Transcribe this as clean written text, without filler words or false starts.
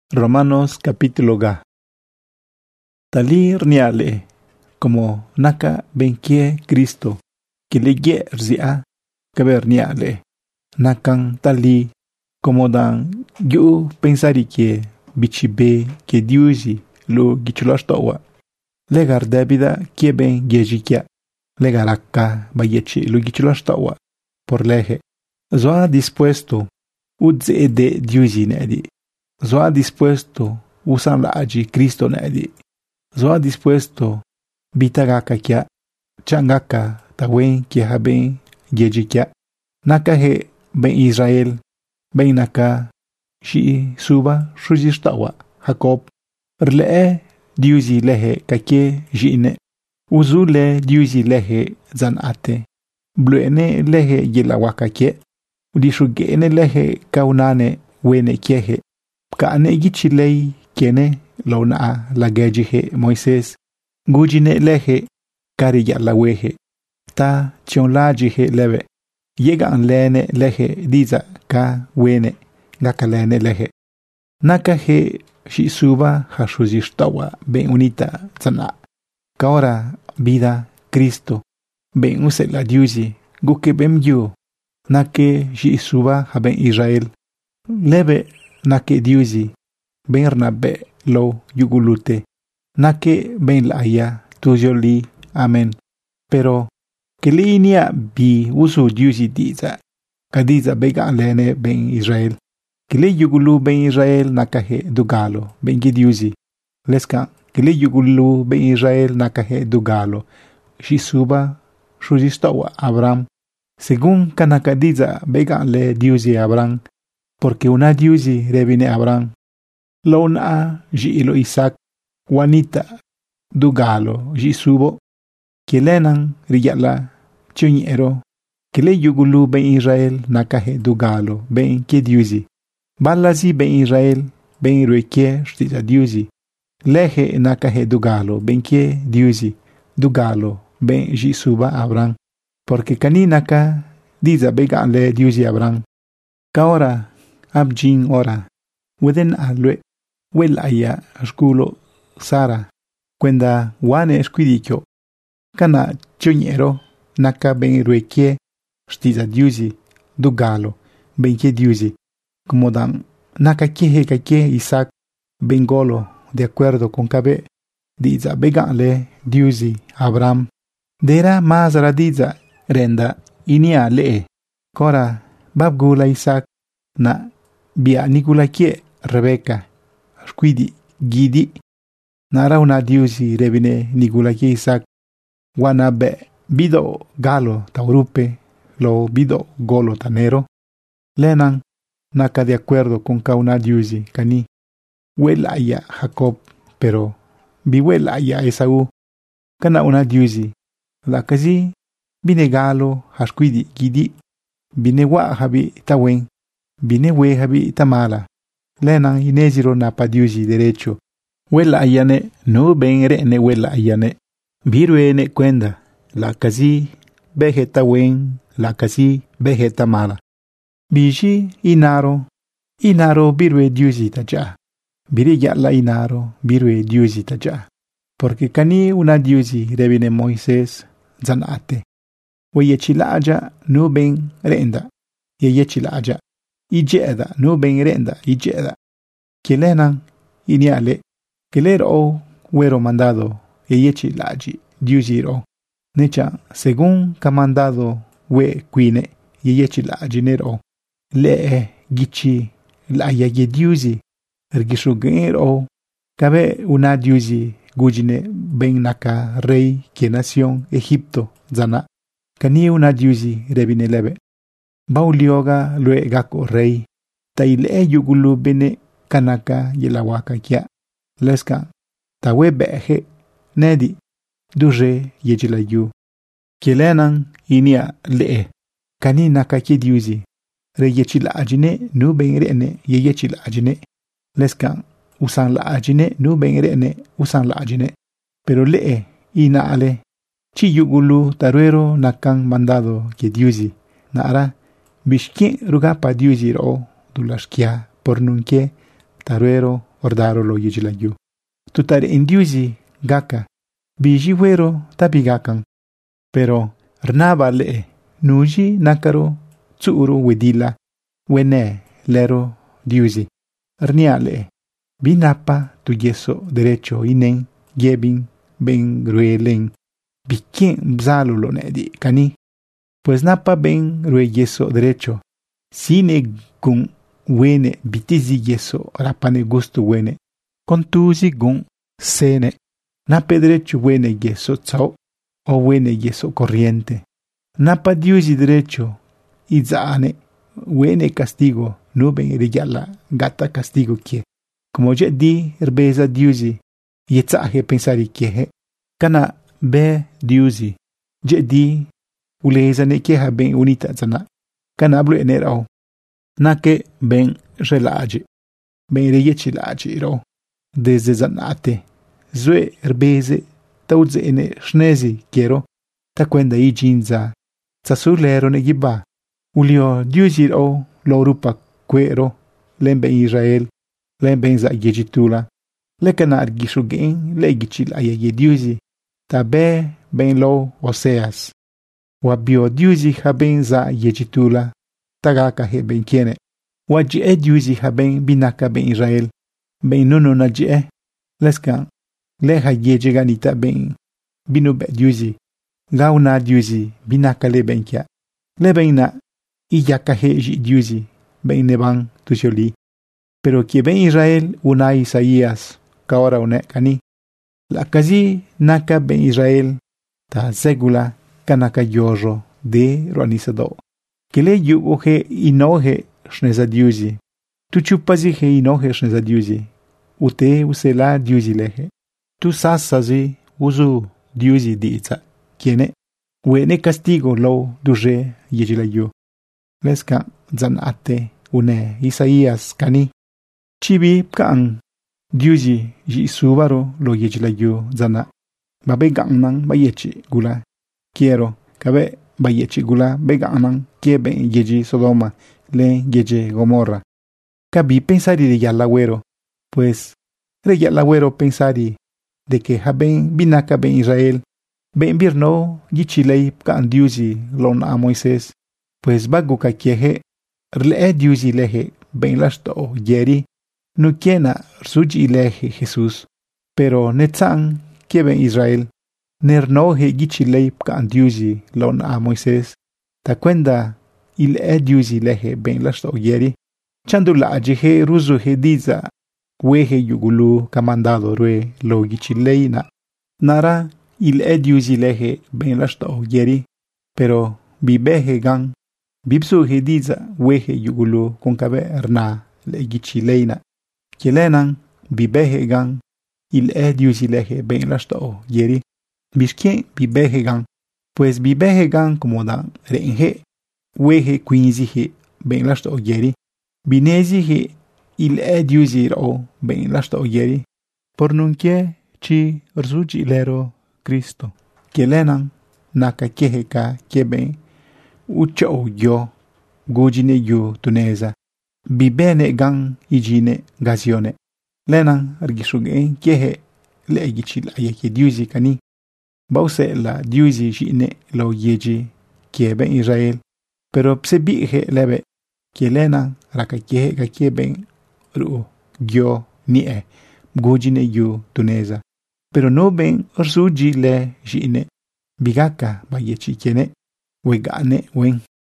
Romanos capítulo ga. Tali rniale como naka benkie Cristo que le ye rzia kaber rniale nakan tali como dan yu pensari que bichibe que diusi lo gichulostowa legar debida que ben yejikia legaraka bayechi lo gichulostowa por leje zoa dispuesto udze de diusi nedi zoa dispuesto usan la agi Cristo nedi zoa dispuesto bitagaka kia changaka tawen kia haben yejikia naka he ben Israel ben naka shi suba shujistawa Jacob rle diusi lehe kake jine uzule diusi lehe zanate bluene lehe yelawaka ke udishugene lehe kaunane wene kehe kaane gichilei kene launa lagejihe Moises gujine lehe kariya lawehe ta chionlajihe leve llega an lene lehe diza ka wene gakalene lehe naka he shi suba hashuzishtawa ben unita zana kaora vida Cristo ben use la diusi guke bemyu nake shi suba haben Israel leve nake diusi ben rnabe lo yugulute nake ben la aya tujoli amen pero que linia bi usu diusi diza kadiza bega lene ben Israel que le yugulu ben Israel nakahe dugalo ben diusi leska que le yugulu ben Israel nakahe dugalo shisuba shujistawa Abraham según kanakadiza bega le diusi Abraham porque una diusi revine Abraham lona jilo Isaac wanita dugalo jisubo que lenan riyala chuñero que le yugulu ben Israel nakahe dugalo ben que diusi balazi ben Israel ben rueke shtiza diusi lehe nakahe dugalo ben que diusi dugalo ben jisuba Abraham porque kaninaka diza bega le diusi Abraham kaora abjin ora within alwe wel aya shkulo Sara kwenda wane shkidikyo kana chuñero naka ben rueke shtiza diusi dugalo ben que diusi como dan naka kehe kake Isaac ben golo de acuerdo con kabe diza begale diusi Abraham dera mazara diza renda inia lee kora babgula Isaac na bia nikula kie Rebecca shkwidi gidi nara una diusi revine nikula kie Isaac wana be bido galo taurupe lo bido golo tanero lenan naka de acuerdo con kauna diusi kani wela ya Jacob pero biwela ya Esau kana una diusi la kazi bine galo hashkwidi gidi bine wa habi tawen bine we habi tamala lenan ineziro na pa diusi derecho wela ayane no ben rene wela ayane biruene kwenda la kazi beheta wen la kazi beheta mala bishi inaro birwe diusi taja birilla la inaro birwe diusi taja porque kani una diusi revine Moises zanate weyechilaja no ben renda yeyechilaja ijeda no ben renda ijeda kelenan iniale kelero wero mandado yeyechilaji diusi ro necha según kamandado we quine yeyechilaji nero le gichi la ya diusi ergishugero kabe una diusi gujine ben naka rey que nación Egipto zana kani una diusi revine lebe baulioga lue gako rey taile yugulu bene kanaka yelawaka kia leska tawe behe nedi duje yejilayu kelenan inia lee kani naka ki diusi reyechila ajine nu ben rene yeyechila ajine leska usan la ajine nu ben rene usan la ajine pero lee ina ale chi yugulu taruero nakan mandado que diusi naara bishki ruga pa diusi ro dulashkia por nunke taruero ordaro lo yejilayu. Tutare indiusi gaka. Biji wero tabi gakan. Pero rnaba le nuji nakaro tsuru wedila wene lero diusi. Rnia le binapa tu yeso derecho inen gebin ben ruelen. Bikin bzalo lo nedi kani. Pues napa ben rue yeso derecho. Sine gun wene bitizi yeso rapane gusto wene. Contusi gun sene. Napa derecho wene yeso tsao. O wene yeso corriente. Napa diusi derecho. Izane. Wene castigo. Nuben regala gata castigo kie. Como je di herbeza diusi. Yetsaje pensari kiehe. Kana be diusi. Je di uleza ne kieha ben unita zana. Kana blu enerao. Nake ben relaje. Ben reyechilaje ro. Desde zanate. Zue herbeze. Tauze ene shnezi kiero. Ta kwenda i jinza. Tsasulero ne giba. Ulio diusi ro. Lorupa kwero. Lembe Israel. Lembe za yejitula. Lekana argishu gen. Legichil ayaye diusi. Ta be ben lo Oseas. Wabio diusi ha ben za yejitula. Tagaka he ben kiene. Waji diusi ha ben binaka ben Israel. Ben nuno na je. Leskan. Leha yeje ganita ben. Binu be diusi. Gauna diusi. Binaka le ben kia. Le ben na. Iyaka he diusi. Ben neban tusioli. Pero que ben Israel una Isaías. Kaora une kani. La kazi naka ben Israel. Ta segula kanaka yojo de roanisado. Que le yugoje inoje shneza diusi. Tu chupazi he inoje shneza diusi. Ute usela diusi leje. Tu sasazi uzu diusi diza. Kiene. Wene castigo lo duje yejilayu. Leska zanate une Isaías kani. Chibi kan diusi ji subaro lo yejilayu zana. Babe gangnan bayechi gula. Quiero kabe bayechi gula be gangnan kiebe yeji Sodoma le yeje Gomorra. Kabi pensari de yalagüero. Pues de yalagüero pensari de que haben binaka ben Israel. Ben birno yichilei kan diusi lon a Moisés. Pues baguka kieje rle diusi leje ben lasto yeri. No kiena suji leje Jesús. Pero netzan kieben Israel. Nernoje yichilei kan diusi lon a Moisés. Ta kwenda il diusi leje ben lasto yeri. Chandula ajeje ruzuje diza. Weje yugulu kamandado rue lo yichilei na. Nara il diusi leje ben lasto yeri. Pero bibeje gan. Bipsuje diza weje yugulu con kabe erna le yichilei na. Kielenan bibeje gan. Il diusi leje ben lasto yeri. Bishkien bibeje gan. Pues bibeje gan como dan renje. Weje quinzije ben lasto yeri. Binezije il diusi ro ben lasto yeri. Por nunque chi rzuji lero Cristo. Kielenan naka keheka keben. Ucho yo. Gujine yu tuneza. Bibene gan ijine gazione. Lenan argishugen kehe le egichil ayeke diusi kani. Bause la diusi jine lo yeji kieben Israel. Pero psebije lebe. Kielenan raka kehe ka kieben ru gyo nie. Gujine yu tuneza. Pero no ben orsuji le jine. Bigaka bayechi kiene. Wegane wen.